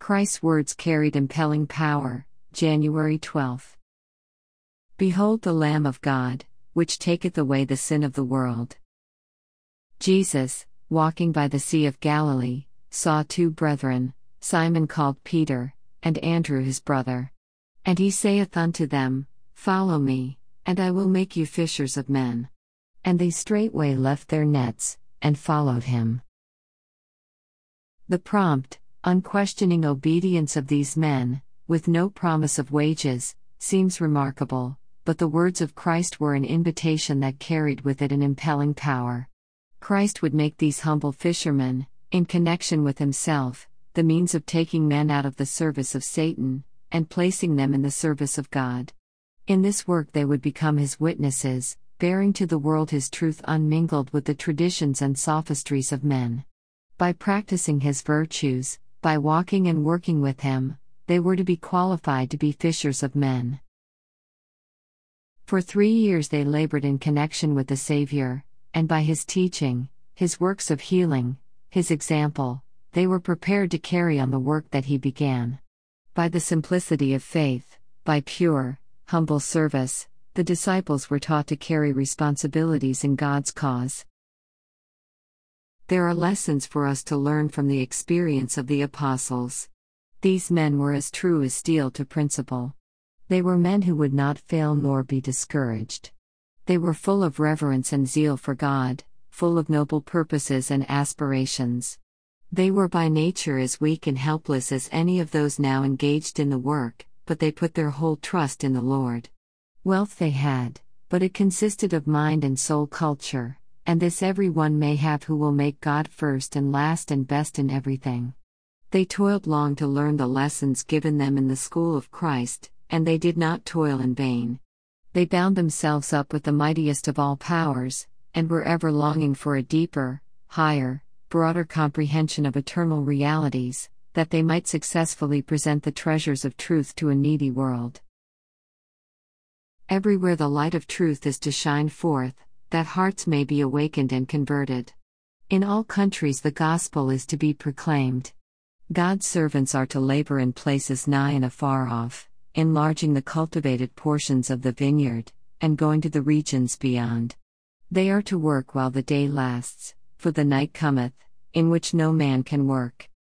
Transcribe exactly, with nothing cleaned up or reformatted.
Christ's words carried impelling power, January twelfth. Behold the Lamb of God, which taketh away the sin of the world. Jesus, walking by the Sea of Galilee, saw two brethren, Simon called Peter, and Andrew his brother. And he saith unto them, Follow me, and I will make you fishers of men. And they straightway left their nets, and followed him. The prompt, unquestioning obedience of these men, with no promise of wages, seems remarkable, but the words of Christ were an invitation that carried with it an impelling power. Christ would make these humble fishermen, in connection with himself, the means of taking men out of the service of Satan, and placing them in the service of God. In this work they would become his witnesses, bearing to the world his truth unmingled with the traditions and sophistries of men. By practicing his virtues, by walking and working with him, they were to be qualified to be fishers of men. For three years they labored in connection with the Savior, and by his teaching, his works of healing, his example, they were prepared to carry on the work that he began. By the simplicity of faith, by pure, humble service, the disciples were taught to carry responsibilities in God's cause. There are lessons for us to learn from the experience of the apostles. These men were as true as steel to principle. They were men who would not fail nor be discouraged. They were full of reverence and zeal for God, full of noble purposes and aspirations. They were by nature as weak and helpless as any of those now engaged in the work, but they put their whole trust in the Lord. Wealth they had, but it consisted of mind and soul culture, and this every one may have who will make God first and last and best in everything. They toiled long to learn the lessons given them in the school of Christ, and they did not toil in vain. They bound themselves up with the mightiest of all powers, and were ever longing for a deeper, higher, broader comprehension of eternal realities, that they might successfully present the treasures of truth to a needy world. Everywhere the light of truth is to shine forth, that hearts may be awakened and converted. In all countries the gospel is to be proclaimed. God's servants are to labor in places nigh and afar off, enlarging the cultivated portions of the vineyard, and going to the regions beyond. They are to work while the day lasts, for the night cometh, in which no man can work.